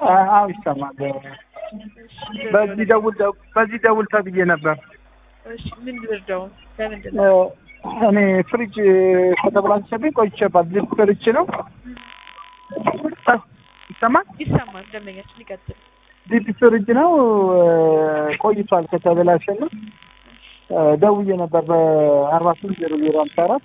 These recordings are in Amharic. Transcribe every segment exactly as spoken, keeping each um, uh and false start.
አዎ ይሰማል። በዚህ ደውል በዚህ ደውል ተብዬ ነበር። እሺ ምን ልርዳው? ለምንድን ነው? እኔ ፍሪጅ ከተበላሸብኝ ቆይቼባል። ዲፕ ፍሪጅ ነው። ይሰማል ይሰማል። ደንበኛችን ይቀጥል። ዲፕ ፍሪጅ ነው ቆይቷል ከተበላሸና ደውዬ ነበር በአርባ ስምንት ዜሮ ዜሮ ሃምሳ አራት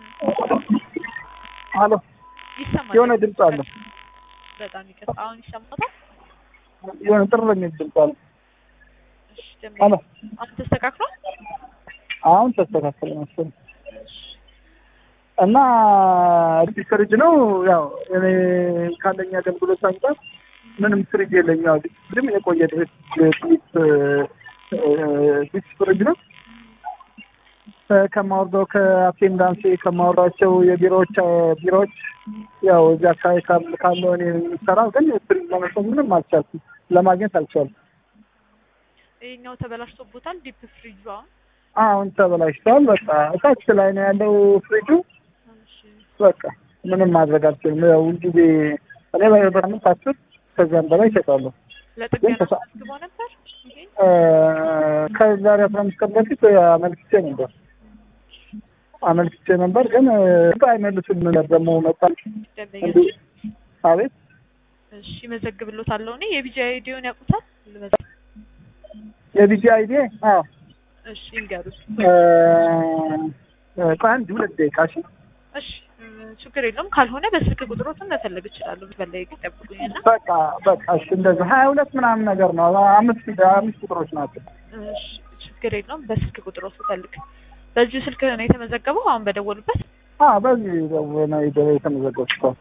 አሎ ይሰማል። የሆነ ድምጽ አለ። በጣም ይቀጥል። አሁን ይሰማታል? የሆነ ጥርኝ ድምጽ አለ። እሺ ደንበኛ አሁን ተስተካክሏል? አሁን ተስተካክሏል መሰለኝ። እና ዲፕ ፍሪጅ ነው ያው እኔ ካለኛ አገልግሎት አንፃር ምንም ፍሪጅ የለኝም። ያው ግን የቆየ ድረስ ዲፕ ዲፕ ፍሪጅ ነው። ከማውርደው ከአቴንዳንስ ከማውራቸው የቢሮዎች ቢሮዎች ያው እዛ አካባቢ ካለው እኔ የምሰራው ግን ፍሪጅ ለመስጠት ምንም አልቻልኩም፣ ለማግኘት አልቻልኩም። ይሄኛው ተበላሽቶቦታል ዲፕ ፍሪጁ አሁን አሁን ተበላሽቷል። በቃ እታች ላይ ነው ያለው ፍሪጁ። በቃ ምንም ማድረግ አልችልም። ያው ሁልጊዜ እኔ በሳምንት አስር ከዛም በላይ እሸጣለሁ። ለጥገና ተስቦ ነበር ይሄ ከዛሬ አስራ አምስት ቀን በፊት አመልክቼ ነበር አመልክቼ ነበር ግን አይመልሱም። ደግሞ መጣል አቤት እሺ መዘግብሎታለሁ። እኔ የቢጂ አይዲውን ያውቁታል? የቢጂ አይዲ አዎ እሺ እንገሩት። እ ቃንድ ሁለት ደቂቃ እሺ እሺ ችግር የለውም። ካልሆነ በስልክ ቁጥሮትን መፈለግ ይችላል። በላይ ይጠብቁኝና በቃ በቃ እሺ እንደዚህ ሀያ ሁለት ምናምን ነገር ነው። አምስት አምስት ቁጥሮች ናቸው። እሺ ችግር የለውም። በስልክ ቁጥሮት ፈልግ። በዚህ ስልክ ነው የተመዘገበው አሁን በደወሉበት? አዎ በዚህ ነው የተመዘገበው።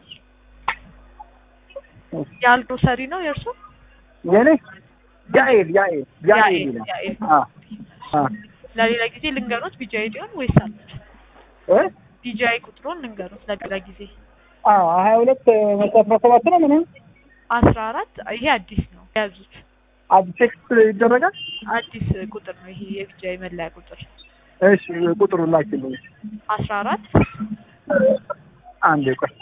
ያልዶ ሰሪ ነው የእርሱ? የኔ ያኤል ያኤል ያኤል አዎ አዎ ለሌላ ጊዜ ልንገሮት ቢጂ አይዲውን ወይስ አለ እ ቢጂ አይ ቁጥሩን ልንገሮት ለሌላ ጊዜ። አዎ ሀያ ሁለት አስራ ሰባት ነው ምንም አስራ አራት ይሄ አዲስ ነው ያዙት። አዲስ ቴክስት ይደረጋል። አዲስ ቁጥር ነው ይሄ የቢጂ አይ መለያ ቁጥር። እሺ ቁጥሩን ላኪልኝ። አስራ አራት አንዴ ቆይ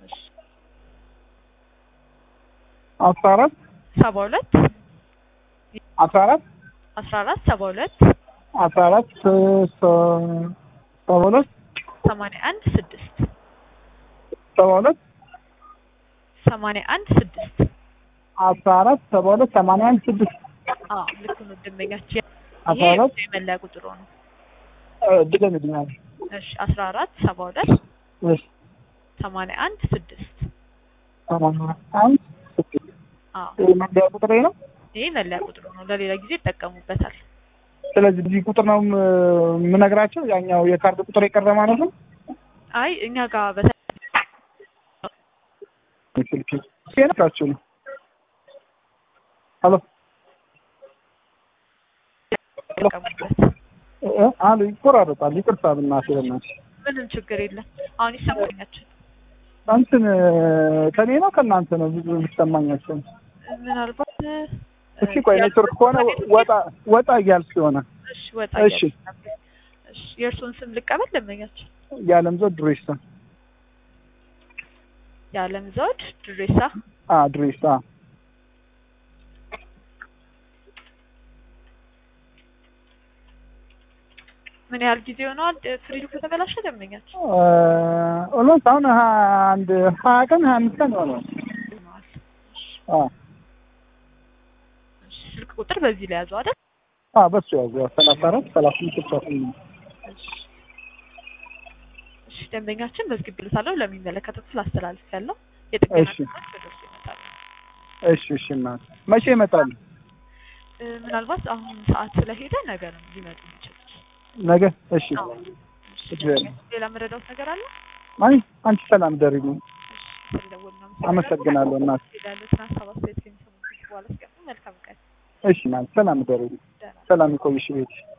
አስራ አራት ሰባ ሁለት አስራ አራት አስራ አራት ሰባ ሁለት አስራ አራት ሰባ ሁለት ሰማንያ አንድ ስድስት ሰባ ሁለት ሰማንያ አንድ ስድስት አስራ አራት ሰባ ሁለት ሰማንያ አንድ ስድስት አዎ ልክ ነው ደንበኛችን። አስራ አራት የመለያ ቁጥሩ ነው። ድገም ድገም እሺ አስራ አራት ሰባ ሁለት እሺ ሰማንያ አንድ ስድስት ሰማንያ አንድ ስድስት አዎ ይሄ መለያ ቁጥሬ ነው። ይሄ መለያ ቁጥሩ ነው። ለሌላ ጊዜ ይጠቀሙበታል። ስለዚህ እዚህ ቁጥር ነው የምነግራቸው። ያኛው የካርድ ቁጥር የቀረ ማለት ነው። አይ እኛ ጋር በተ ስልክ ሲነካችሁ ነው። ሄሎ እ አሉ ይቆራረጣል። ይቅርታ ብናትህ በእናትህ ምንም ችግር የለም። አሁን ይሰማኛችሁ? አንተን ከኔ ነው ከእናንተ ነው ብዙ የሚሰማኛችሁ? ምናልባት እሺ ቆይ ኔትወርክ ከሆነ ወጣ ወጣ እያልክ ይሆነ። እሺ ወጣ እሺ እሺ የእርሱን ስም ልቀበል ለመኛችሁ? የዓለም ዘውድ ድሬሳ። የዓለም ዘውድ ድሬሳ። አ ድሬሳ ምን ያህል ጊዜ ሆኗል ፍሪጁ ከተበላሸ ደንበኛችሁ? ኦልሞስት አሁን አንድ ሀያ ቀን ሀያ አምስት ቀን ሆኗል። አ ስልክ ቁጥር በዚህ ላይ ያዘው አይደል? አ በሱ ያዘው ሰላሳ አራት ሰላሳ ስምንት ስልሳ ስምንት እሺ ደንበኛችን መዝግቤልታለሁ። ለሚመለከተው ክፍል አስተላልፌያለሁ። የጥገና እሺ እሺ እናት መቼ ይመጣሉ? ምናልባት አሁን ሰዓት ስለሄደ ነገ ነው ሊመጡ የሚችሉት። ነገ እሺ ሌላ መረዳት ነገር አለ? አይ አንቺ ሰላም ደሪልኝ። አመሰግናለሁ እናት። እሺ እናት ሰላም ደሪልኝ። ሰላም ይቆይሽ ቤት